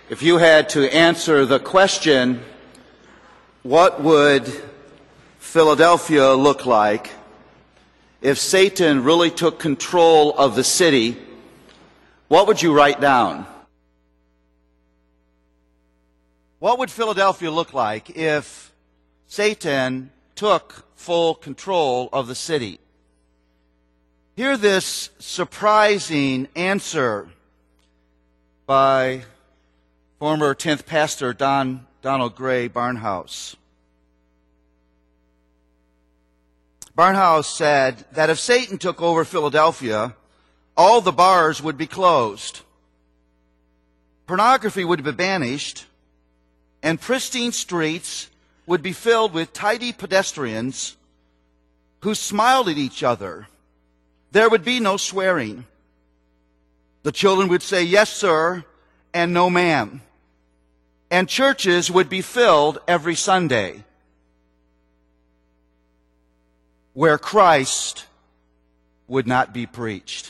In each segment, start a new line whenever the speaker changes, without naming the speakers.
If you had to answer the question, what would Philadelphia look like if Satan really took control of the city, what would you write down? What would Philadelphia look like if Satan took full control of the city? Hear this surprising answer by former 10th pastor Donald Gray Barnhouse. Barnhouse said that if Satan took over Philadelphia, all the bars would be closed, pornography would be banished, and pristine streets would be filled with tidy pedestrians who smiled at each other. There would be no swearing. The children would say, "Yes, sir," and "No, ma'am." And churches would be filled every Sunday, where Christ would not be preached.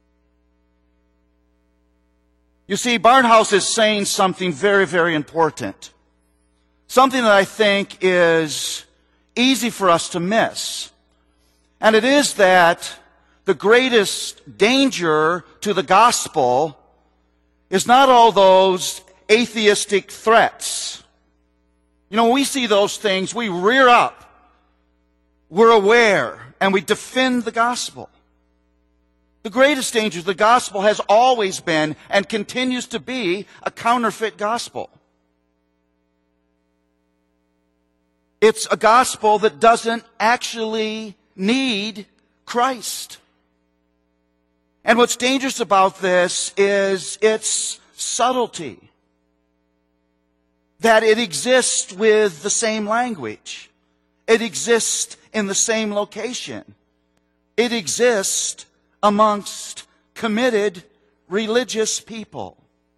You see, Barnhouse is saying something very, very important. Something that I think is easy for us to miss. And it is that the greatest danger to the gospel is not all those atheistic threats. You know, when we see those things, we rear up. We're aware, and we defend the gospel. The greatest danger of the gospel has always been and continues to be a counterfeit gospel. It's a gospel that doesn't actually need Christ. And what's dangerous about this is its subtlety. That it exists with the same language. It exists in the same location. It exists amongst committed religious people.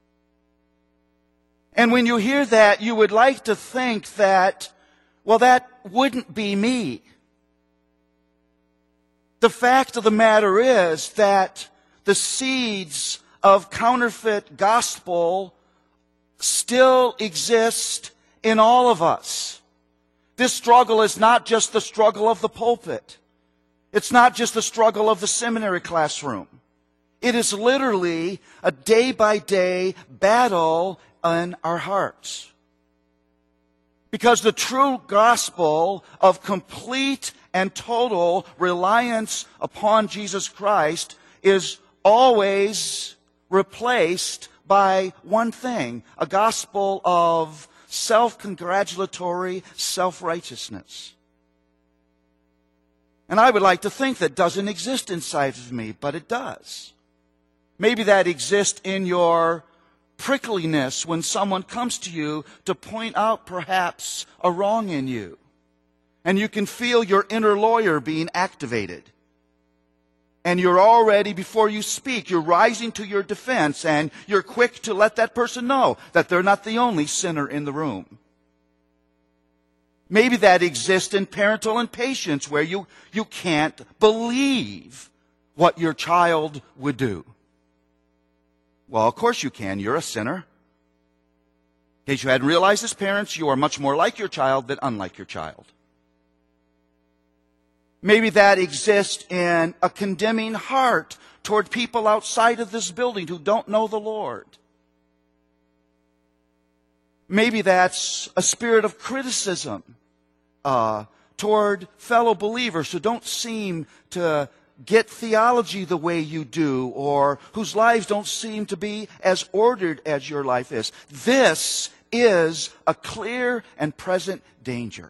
And when you hear that, you would like to think that, well, that wouldn't be me. The fact of the matter is that the seeds of counterfeit gospel still exist in all of us. This struggle is not just the struggle of the pulpit. It's not just the struggle of the seminary classroom. It is literally a day-by-day battle in our hearts. Because the true gospel of complete and total reliance upon Jesus Christ is always replaced by one thing, a gospel of self-congratulatory self-righteousness. And I would like to think that doesn't exist inside of me, but it does. Maybe that exists in your prickliness when someone comes to you to point out perhaps a wrong in you. And you can feel your inner lawyer being activated. And you're already, before you speak, you're rising to your defense, and you're quick to let that person know that they're not the only sinner in the room. Maybe that exists in parental impatience, where you can't believe what your child would do. Well, of course you can. You're a sinner. In case you hadn't realized, as parents, you are much more like your child than unlike your child. Maybe that exists in a condemning heart toward people outside of this building who don't know the Lord. Maybe that's a spirit of criticism toward fellow believers who don't seem to get theology the way you do, or whose lives don't seem to be as ordered as your life is. This is a clear and present danger.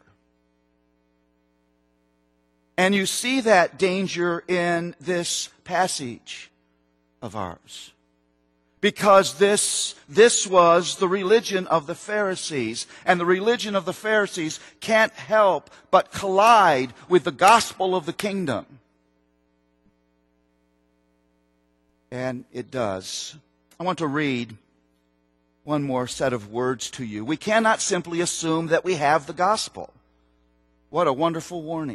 And you see that danger in this passage of ours. Because this was the religion of the Pharisees. And the religion of the Pharisees can't help but collide with the gospel of the kingdom. And it does. I want to read one more set of words to you. We cannot simply assume that we have the gospel. What a wonderful warning.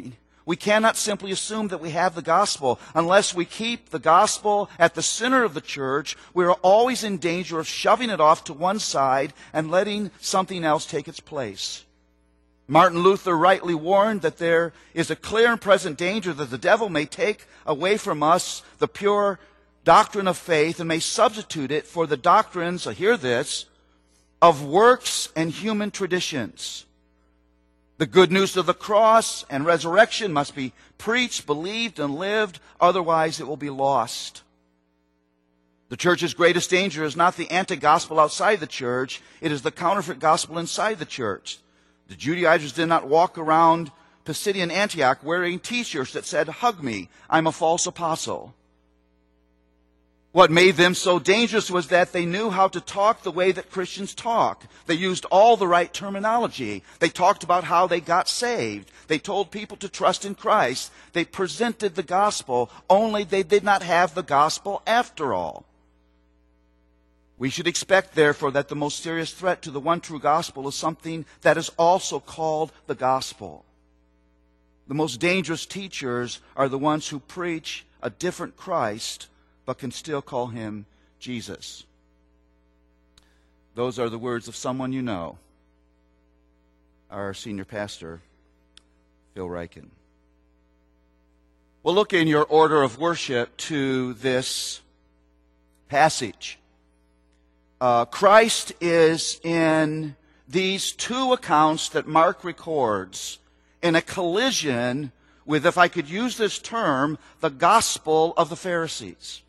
We cannot simply assume that we have the gospel. Unless we keep the gospel at the center of the church, we are always in danger of shoving it off to one side and letting something else take its place. Martin Luther rightly warned that there is a clear and present danger that the devil may take away from us the pure doctrine of faith and may substitute it for the doctrines, hear this, of works and human traditions. The good news of the cross and resurrection must be preached, believed, and lived, otherwise it will be lost. The church's greatest danger is not the anti-gospel outside the church, it is the counterfeit gospel inside the church. The Judaizers did not walk around Pisidian Antioch wearing t-shirts that said, "Hug me, I'm a false apostle." What made them so dangerous was that they knew how to talk the way that Christians talk. They used all the right terminology. They talked about how they got saved. They told people to trust in Christ. They presented the gospel, only they did not have the gospel after all. We should expect, therefore, that the most serious threat to the one true gospel is something that is also called the gospel. The most dangerous teachers are the ones who preach a different Christ, but can still call him Jesus. Those are the words of someone you know, our senior pastor, Phil Ryken. We'll look in your order of worship to this passage. Christ is in these two accounts that Mark records in a collision with, if I could use this term, the gospel of the Pharisees.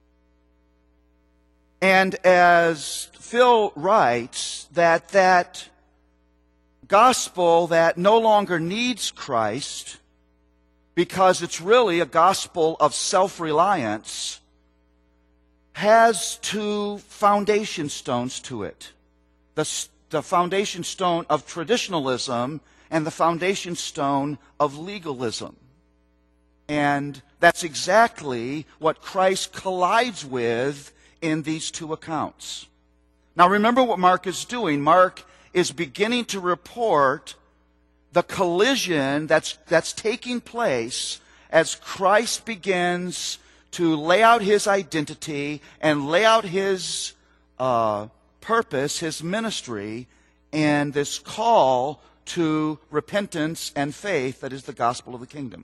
And as Phil writes, that gospel that no longer needs Christ because it's really a gospel of self-reliance has two foundation stones to it. The foundation stone of traditionalism and the foundation stone of legalism. And that's exactly what Christ collides with in these two accounts. Now remember what Mark is doing. Mark is beginning to report the collision that's taking place as Christ begins to lay out his identity and lay out his purpose, his ministry, and this call to repentance and faith that is the gospel of the kingdom.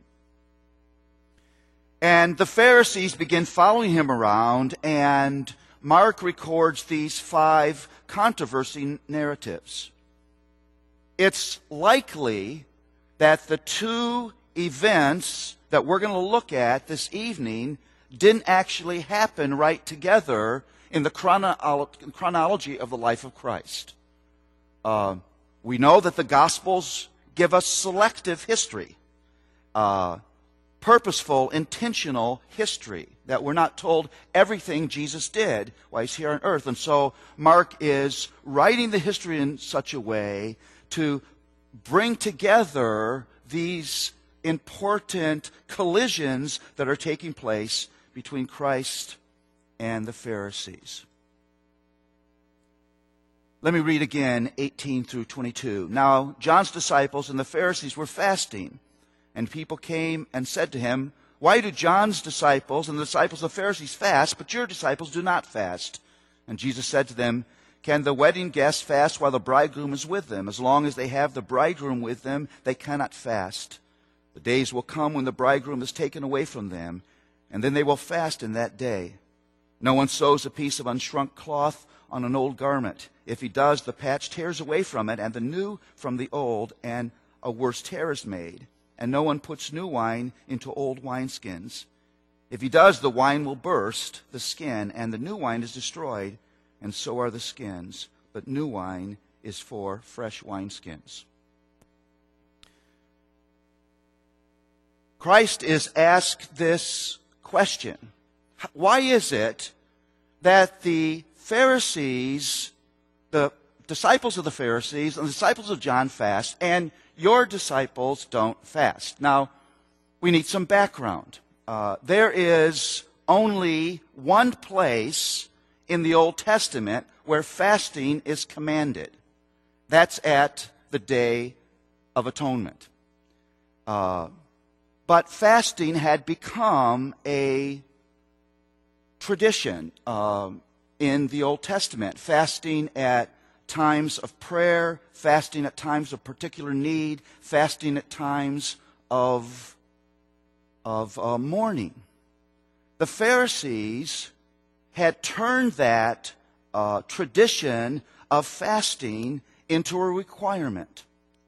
And the Pharisees begin following him around, and Mark records these 5 controversy narratives. It's likely that the two events that we're going to look at this evening didn't actually happen right together in the chronology of the life of Christ. We know that the Gospels give us selective history, purposeful, intentional history, that we're not told everything Jesus did while he's here on earth. And so Mark is writing the history in such a way to bring together these important collisions that are taking place between Christ and the Pharisees. Let me read again, 18 through 22. Now, John's disciples and the Pharisees were fasting, and people came and said to him, "Why do John's disciples and the disciples of the Pharisees fast, but your disciples do not fast?" And Jesus said to them, "Can the wedding guests fast while the bridegroom is with them? As long as they have the bridegroom with them, they cannot fast. The days will come when the bridegroom is taken away from them, and then they will fast in that day. No one sews a piece of unshrunk cloth on an old garment. If he does, the patch tears away from it, and the new from the old, and a worse tear is made. And no one puts new wine into old wineskins. If he does, the wine will burst the skin, and the new wine is destroyed, and so are the skins. But new wine is for fresh wineskins." Christ is asked this question. Why is it that the Pharisees, the disciples of the Pharisees and the disciples of John fast, and your disciples don't fast? Now, we need some background. There is only one place in the Old Testament where fasting is commanded. That's at the Day of Atonement. But fasting had become a tradition in the Old Testament. Fasting at times of prayer, fasting at times of particular need, fasting at times of mourning. The Pharisees had turned that tradition of fasting into a requirement.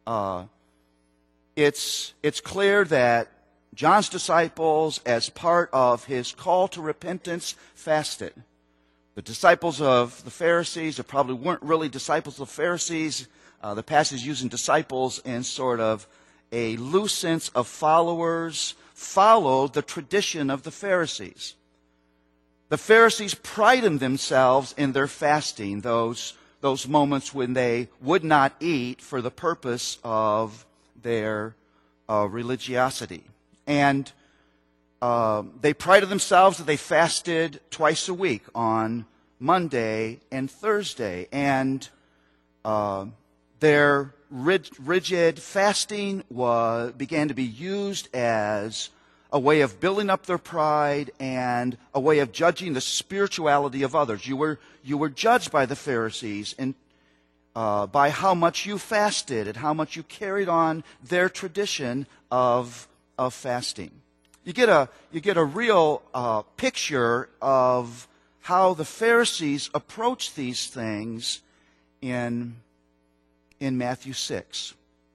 It's clear that John's disciples, as part of his call to repentance, fasted. The disciples of the Pharisees, or probably weren't really disciples of the Pharisees, the passage using disciples in sort of a loose sense of followers, followed the tradition of the Pharisees. The Pharisees prided themselves in their fasting, those moments when they would not eat for the purpose of their religiosity. And they prided themselves that they fasted twice a week, on Monday and Thursday. And their rigid fasting began to be used as a way of building up their pride and a way of judging the spirituality of others. You were judged by the Pharisees and by how much you fasted and how much you carried on their tradition of fasting. You get a real picture of how the Pharisees approached these things in Matthew 6.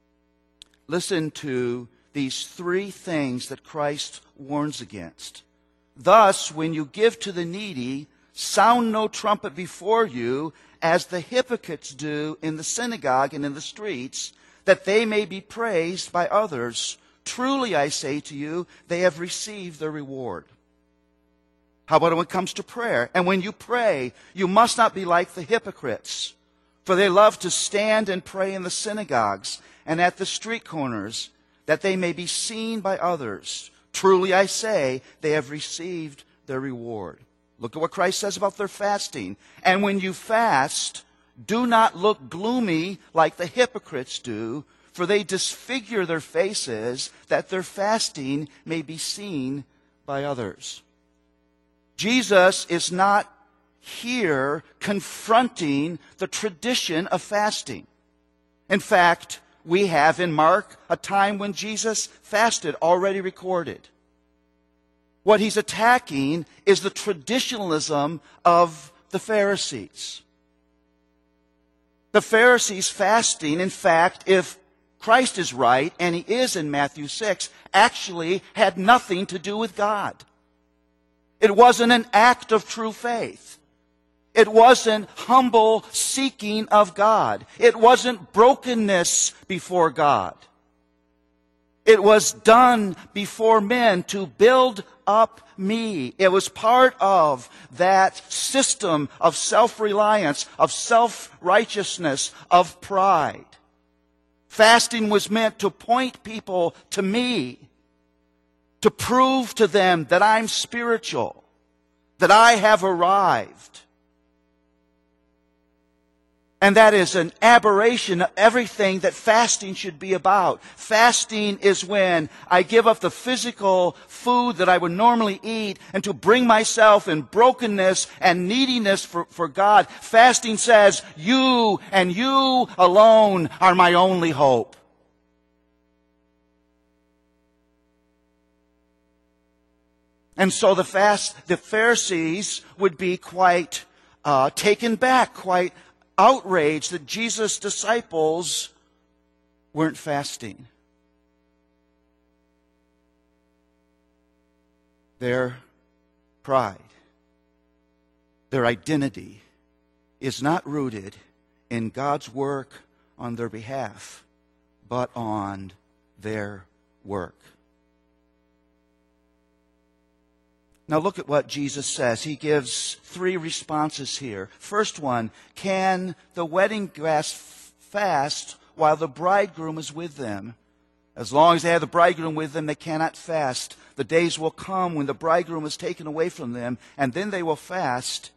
Listen to these three things that Christ warns against. Thus, when you give to the needy, sound no trumpet before you, as the hypocrites do in the synagogue and in the streets, that they may be praised by others. Truly, I say to you, they have received their reward. How about when it comes to prayer? And when you pray, you must not be like the hypocrites, for they love to stand and pray in the synagogues and at the street corners, that they may be seen by others. Truly, I say, they have received their reward. Look at what Christ says about their fasting. And when you fast, do not look gloomy like the hypocrites do, for they disfigure their faces, that their fasting may be seen by others. Jesus is not here confronting the tradition of fasting. In fact, we have in Mark a time when Jesus fasted already recorded. What he's attacking is the traditionalism of the Pharisees. The Pharisees fasting, in fact, if Christ is right, and he is in Matthew 6, actually had nothing to do with God. It wasn't an act of true faith. It wasn't humble seeking of God. It wasn't brokenness before God. It was done before men to build up me. It was part of that system of self-reliance, of self-righteousness, of pride. Fasting was meant to point people to me, to prove to them that I'm spiritual, that I have arrived. And that is an aberration of everything that fasting should be about. Fasting is when I give up the physical food that I would normally eat and to bring myself in brokenness and neediness for God. Fasting says, you and you alone are my only hope. And so the Pharisees would be quite taken back, quite outraged that Jesus' disciples weren't fasting. Their pride, their identity is not rooted in God's work on their behalf, but on their work. Now look at what Jesus says. He gives three responses here. First one, can the wedding guests fast while the bridegroom is with them? As long as they have the bridegroom with them, they cannot fast. The days will come when the bridegroom is taken away from them, and then they will fast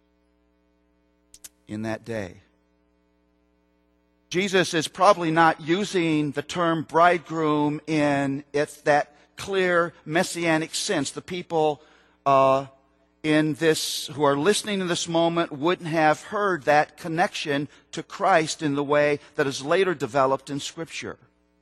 in that day. Jesus is probably not using the term bridegroom in that clear messianic sense. The people in this who are listening in this moment wouldn't have heard that connection to Christ in the way that is later developed in Scripture.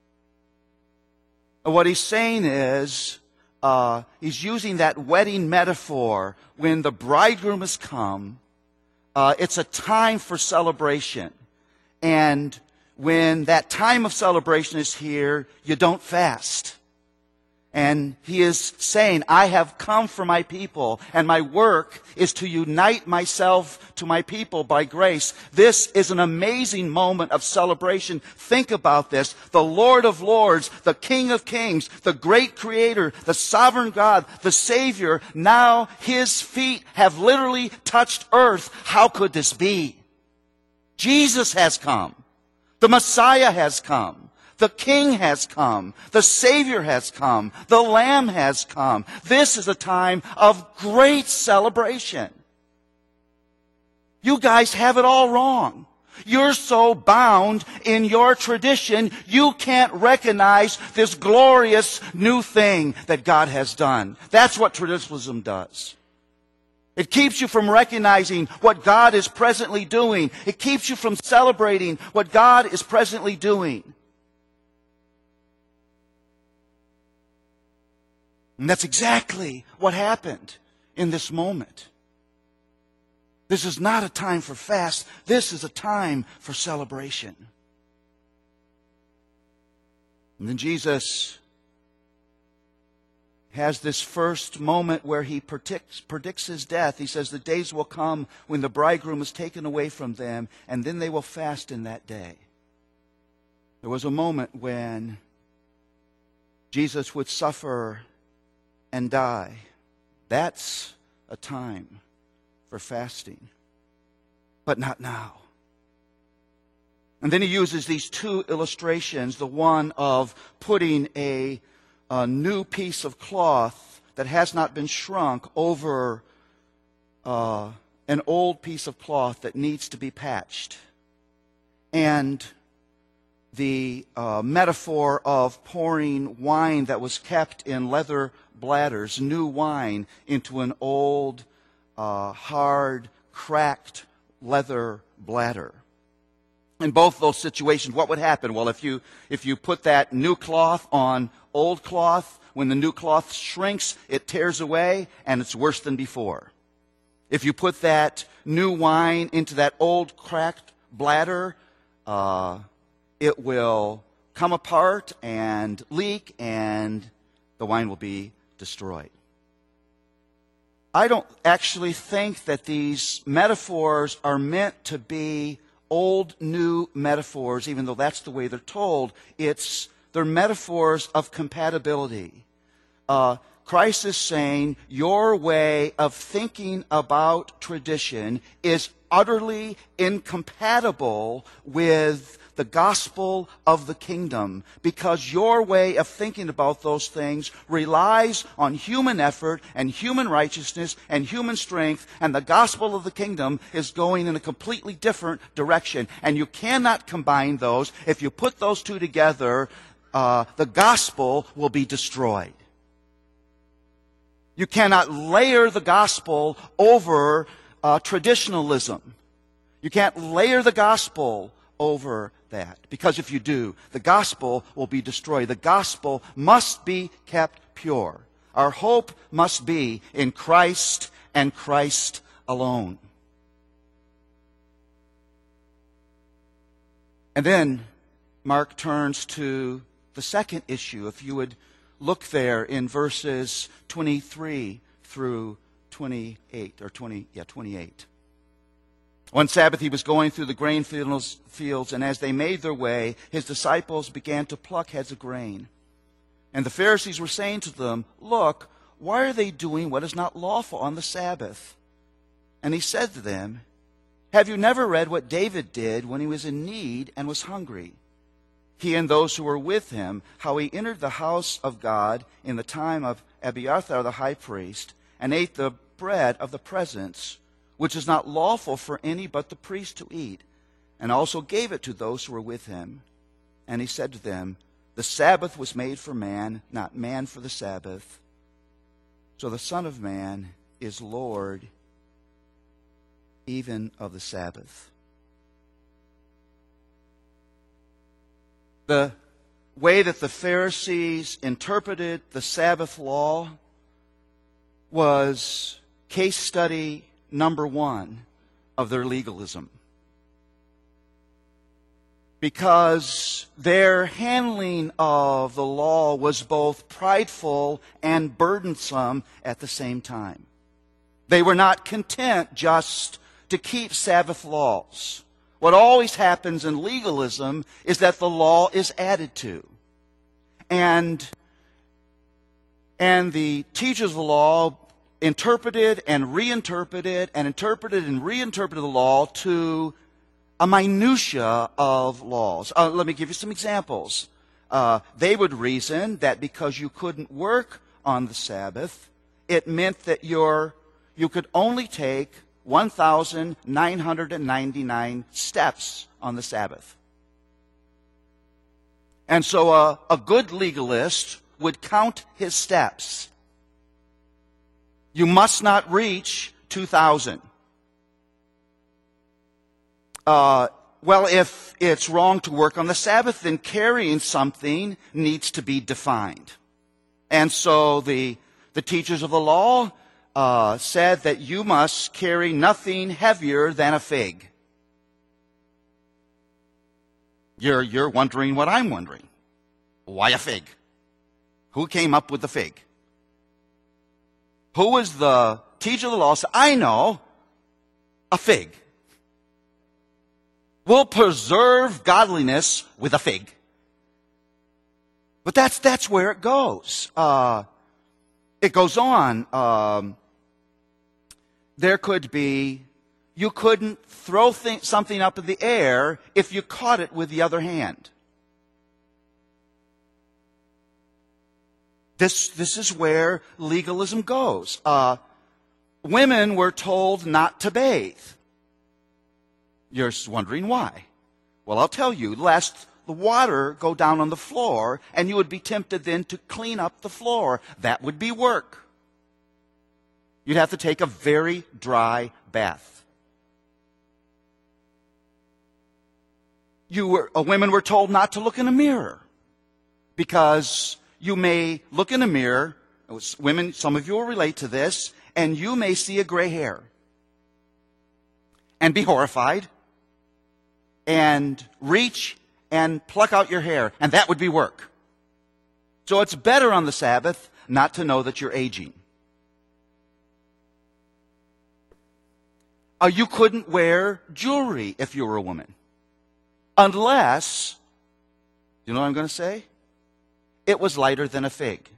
What he's saying is, he's using that wedding metaphor. When the bridegroom has come, it's a time for celebration. And when that time of celebration is here, you don't fast. And he is saying, I have come for my people, and my work is to unite myself to my people by grace. This is an amazing moment of celebration. Think about this. The Lord of Lords, the King of Kings, the great Creator, the sovereign God, the Savior, now his feet have literally touched earth. How could this be? Jesus has come. The Messiah has come. The King has come. The Savior has come. The Lamb has come. This is a time of great celebration. You guys have it all wrong. You're so bound in your tradition, you can't recognize this glorious new thing that God has done. That's what traditionalism does. It keeps you from recognizing what God is presently doing. It keeps you from celebrating what God is presently doing. And that's exactly what happened in this moment. This is not a time for fast. This is a time for celebration. And then Jesus has this first moment where he predicts his death. He says the days will come when the bridegroom is taken away from them, and then they will fast in that day. There was a moment when Jesus would suffer and die. That's a time for fasting. But not now. And then he uses these two illustrations, the one of putting a new piece of cloth that has not been shrunk over an old piece of cloth that needs to be patched. And the metaphor of pouring wine that was kept in leather bladders, new wine, into an old, hard, cracked leather bladder. In both those situations, what would happen? Well, if you put that new cloth on old cloth, when the new cloth shrinks, it tears away, and it's worse than before. If you put that new wine into that old cracked bladder, it will come apart and leak, and the wine will be destroyed. I don't actually think that these metaphors are meant to be old, new metaphors, even though that's the way they're told. They're metaphors of compatibility. Christ is saying your way of thinking about tradition is utterly incompatible with the gospel of the kingdom, because your way of thinking about those things relies on human effort and human righteousness and human strength, and the gospel of the kingdom is going in a completely different direction. And you cannot combine those. If you put those two together, the gospel will be destroyed. You cannot layer the gospel over traditionalism. You can't layer the gospel over that, because if you do, the gospel will be destroyed. The gospel must be kept pure. Our hope must be in Christ and Christ alone. And then Mark turns to the second issue. If you would look there in verses 23 through 28, or 28. One Sabbath he was going through the grain fields, and as they made their way, his disciples began to pluck heads of grain. And the Pharisees were saying to them, "Look, why are they doing what is not lawful on the Sabbath?" And he said to them, "Have you never read what David did when he was in need and was hungry? He and those who were with him, how he entered the house of God in the time of Abiathar the high priest, and ate the bread of the presence, which is not lawful for any but the priest to eat, and also gave it to those who were with him. And he said to them, The Sabbath was made for man, not man for the Sabbath. So the Son of Man is Lord even of the Sabbath. The way that the Pharisees interpreted the Sabbath law was case study number one of their legalism. Because their handling of the law was both prideful and burdensome at the same time. They were not content just to keep Sabbath laws. What always happens in legalism is that the law is added to. And the teachers of the law interpreted and reinterpreted the law to a minutia of laws. Let me give you some examples. They would reason that because you couldn't work on the Sabbath, it meant that you could only take 1,999 steps on the Sabbath. And so a good legalist would count his steps. You must not reach 2,000. Well, if it's wrong to work on the Sabbath, then carrying something needs to be defined. And so the teachers of the law said that you must carry nothing heavier than a fig. You're wondering what I'm wondering. Why a fig? Who came up with the fig? Who was the teacher of the law? Said, I know, a fig. We'll preserve godliness with a fig. But that's where it goes. It goes on. There could be, you couldn't throw something up in the air if you caught it with the other hand. This is where legalism goes. Women were told not to bathe. You're wondering why. Well, I'll tell you. Lest the water go down on the floor, and you would be tempted then to clean up the floor. That would be work. You'd have to take a very dry bath. Women were told not to look in a mirror, because you may look in a mirror, women, some of you will relate to this, and you may see a gray hair and be horrified and reach and pluck out your hair, and that would be work. So it's better on the Sabbath not to know that you're aging. You couldn't wear jewelry if you were a woman. Unless, you know what I'm going to say? It was lighter than a fig.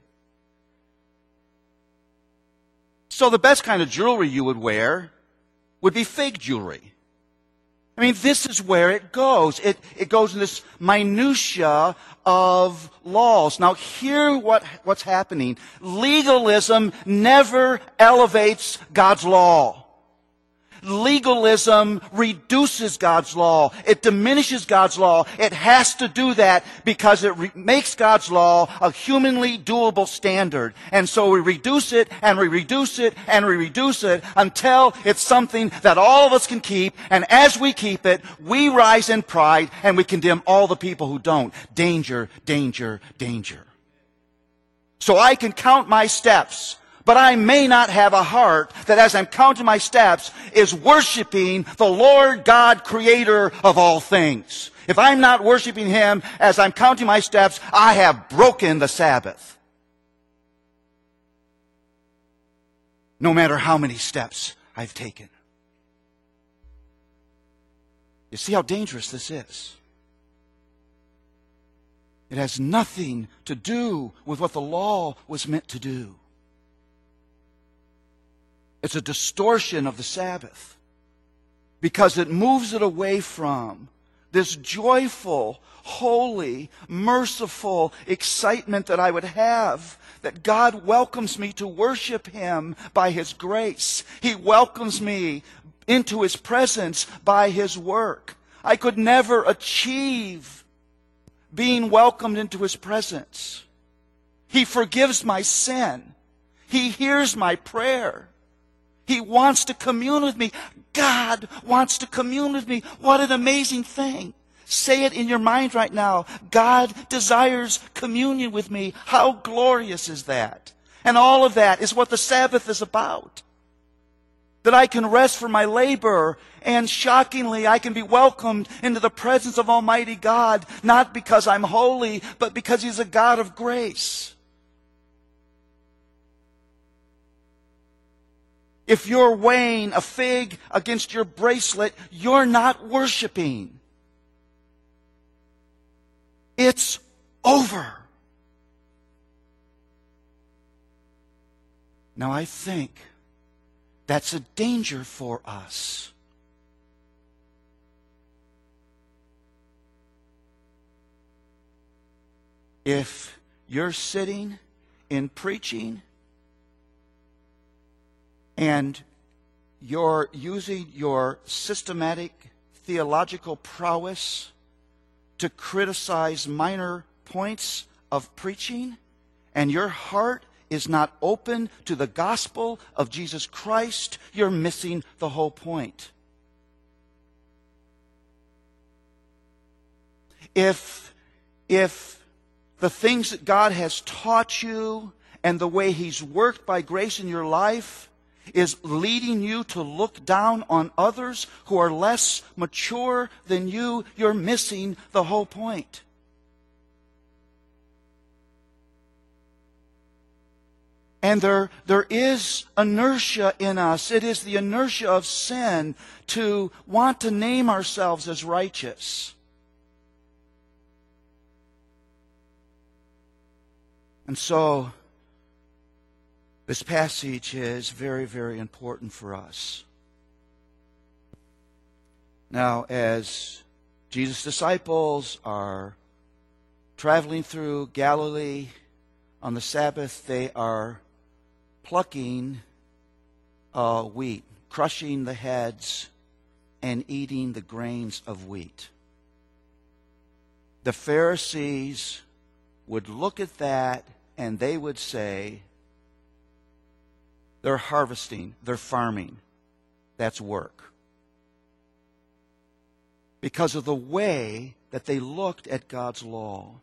So the best kind of jewelry you would wear would be fig jewelry. I mean, this is where it goes. It goes in this minutia of laws. Now, hear what's happening. Legalism never elevates God's law. Legalism reduces God's law. It diminishes God's law. It has to do that because it makes God's law a humanly doable standard. And so we reduce it and we reduce it and we reduce it until it's something that all of us can keep. And as we keep it, we rise in pride and we condemn all the people who don't. Danger, danger, danger. So I can count my steps, but I may not have a heart that as I'm counting my steps is worshiping the Lord God, creator of all things. If I'm not worshiping Him as I'm counting my steps, I have broken the Sabbath. No matter how many steps I've taken. You see how dangerous this is? It has nothing to do with what the law was meant to do. It's a distortion of the Sabbath because it moves it away from this joyful, holy, merciful excitement that I would have, that God welcomes me to worship Him by His grace. He welcomes me into His presence by His work. I could never achieve being welcomed into His presence. He forgives my sin. He hears my prayer. He wants to commune with me. God wants to commune with me. What an amazing thing. Say it in your mind right now. God desires communion with me. How glorious is that? And all of that is what the Sabbath is about. That I can rest from my labor, and shockingly, I can be welcomed into the presence of Almighty God, not because I'm holy, but because He's a God of grace. If you're weighing a fig against your bracelet, you're not worshiping. It's over. Now I think that's a danger for us. If you're sitting in preaching and you're using your systematic theological prowess to criticize minor points of preaching, and your heart is not open to the gospel of Jesus Christ, you're missing the whole point. If the things that God has taught you and the way He's worked by grace in your life is leading you to look down on others who are less mature than you, you're missing the whole point. And there is inertia in us. It is the inertia of sin to want to name ourselves as righteous. And so, this passage is very, very important for us. Now, as Jesus' disciples are traveling through Galilee on the Sabbath, they are plucking wheat, crushing the heads, and eating the grains of wheat. The Pharisees would look at that and they would say, they're harvesting, they're farming. That's work. Because of the way that they looked at God's law.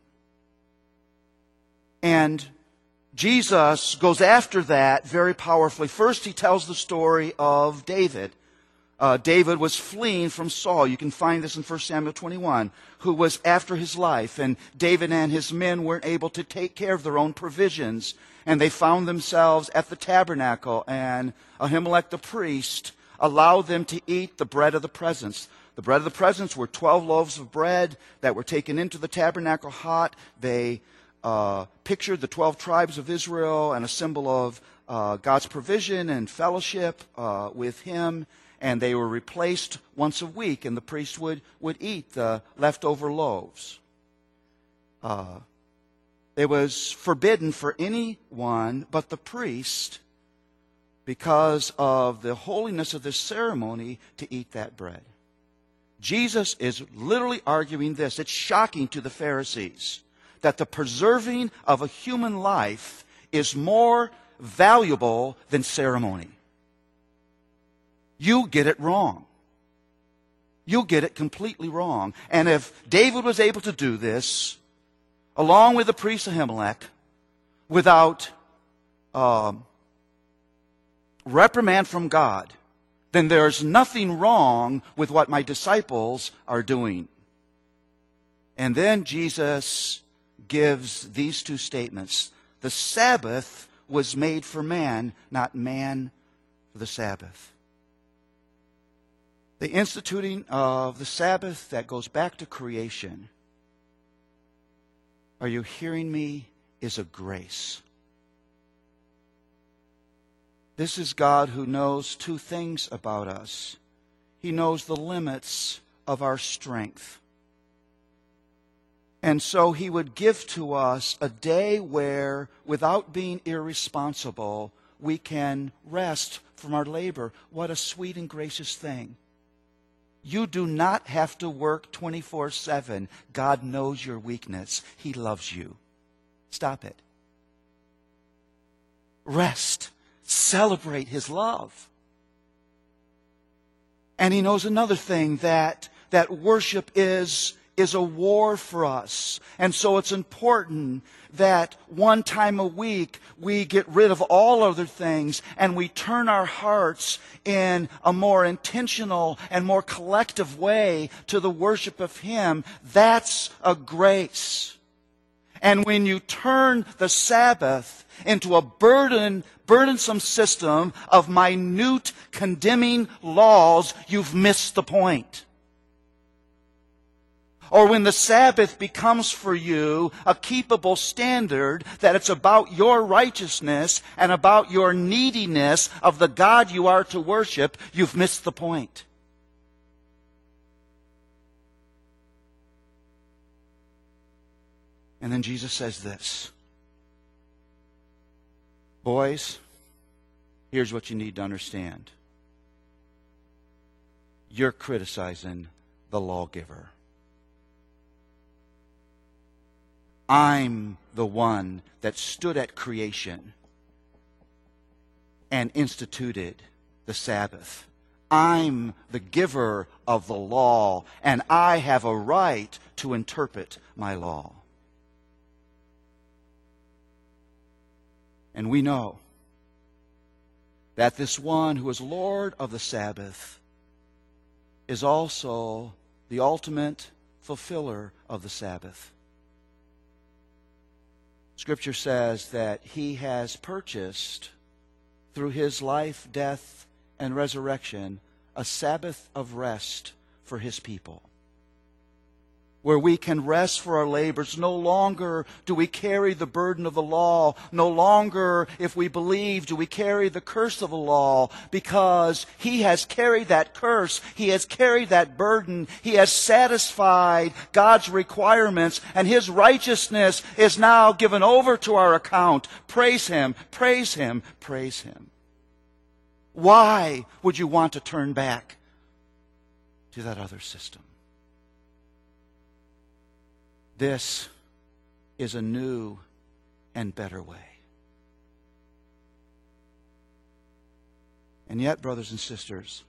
And Jesus goes after that very powerfully. First, He tells the story of David. David was fleeing from Saul. You can find this in 1 Samuel 21, who was after his life. And David and his men weren't able to take care of their own provisions. And they found themselves at the tabernacle. And Ahimelech the priest allowed them to eat the bread of the presence. The bread of the presence were 12 loaves of bread that were taken into the tabernacle hot. They pictured the 12 tribes of Israel and a symbol of God's provision and fellowship with Him. And they were replaced once a week, and the priest would eat the leftover loaves. It was forbidden for anyone but the priest, because of the holiness of this ceremony, to eat that bread. Jesus is literally arguing this. It's shocking to the Pharisees that the preserving of a human life is more valuable than ceremony. You get it wrong. You get it completely wrong. And if David was able to do this, along with the priest Ahimelech, without reprimand from God, then there's nothing wrong with what my disciples are doing. And then Jesus gives these two statements. The Sabbath was made for man, not man for the Sabbath. The instituting of the Sabbath, that goes back to creation, are you hearing me, is a grace. This is God who knows two things about us. He knows the limits of our strength. And so He would give to us a day where, without being irresponsible, we can rest from our labor. What a sweet and gracious thing. You do not have to work 24/7. God knows your weakness. He loves you. Stop it. Rest. Celebrate His love. And He knows another thing, that worship is a war for us. And so it's important that one time a week we get rid of all other things and we turn our hearts in a more intentional and more collective way to the worship of Him. That's a grace. And when you turn the Sabbath into a burdensome system of minute condemning laws, you've missed the point. Or when the Sabbath becomes for you a keepable standard, that it's about your righteousness and about your neediness of the God you are to worship, you've missed the point. And then Jesus says this. Boys, here's what you need to understand. You're criticizing the lawgiver. I'm the one that stood at creation and instituted the Sabbath. I'm the giver of the law, and I have a right to interpret my law. And we know that this one who is Lord of the Sabbath is also the ultimate fulfiller of the Sabbath. Scripture says that He has purchased, through His life, death, and resurrection, a Sabbath of rest for His people, where we can rest for our labors. No longer do we carry the burden of the law. No longer, if we believe, do we carry the curse of the law, because He has carried that curse. He has carried that burden. He has satisfied God's requirements, and His righteousness is now given over to our account. Praise Him, praise Him, praise Him. Why would you want to turn back to that other system? This is a new and better way. And yet, brothers and sisters,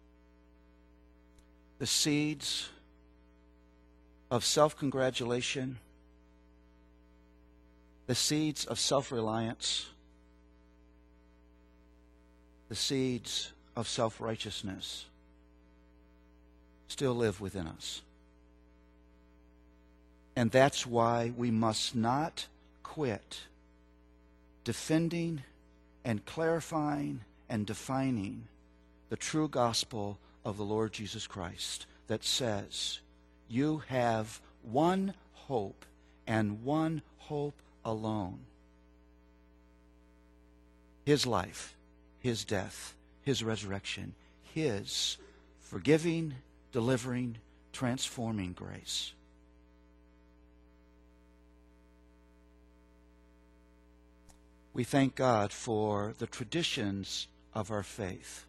the seeds of self-congratulation, the seeds of self-reliance, the seeds of self-righteousness still live within us. And that's why we must not quit defending and clarifying and defining the true gospel of the Lord Jesus Christ, that says you have one hope and one hope alone: His life, His death, His resurrection, His forgiving, delivering, transforming grace. We thank God for the traditions of our faith.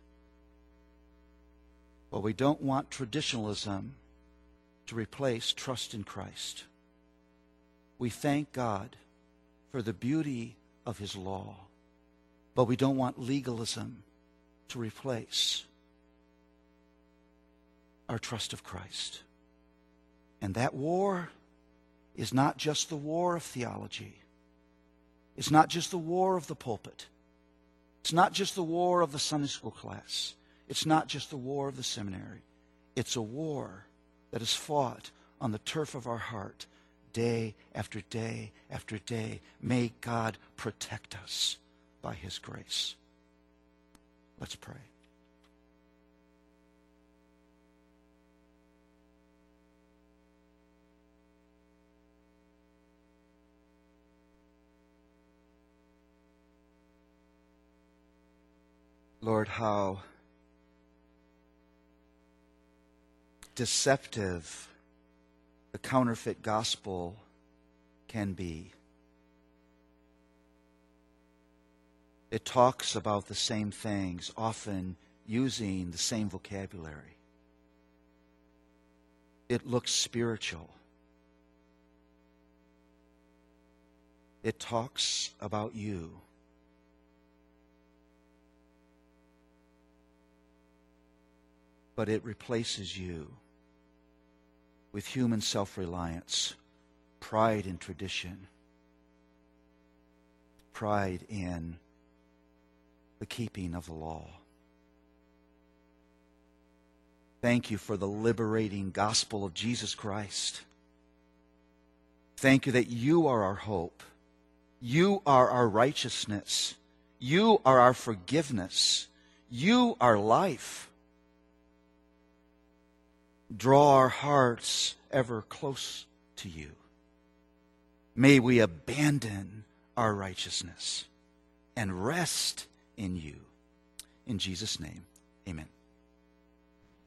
But we don't want traditionalism to replace trust in Christ. We thank God for the beauty of His law, but we don't want legalism to replace our trust of Christ. And that war is not just the war of theology. It's not just the war of the pulpit. It's not just the war of the Sunday school class. It's not just the war of the seminary. It's a war that is fought on the turf of our heart day after day after day. May God protect us by His grace. Let's pray. Lord, how deceptive the counterfeit gospel can be. It talks about the same things, often using the same vocabulary. It looks spiritual. It talks about you. But it replaces you with human self-reliance, pride in tradition, pride in the keeping of the law. Thank you for the liberating gospel of Jesus Christ. Thank you that you are our hope. You are our righteousness. You are our forgiveness. You are life. Draw our hearts ever close to you. May we abandon our righteousness and rest in you. In Jesus' name, amen.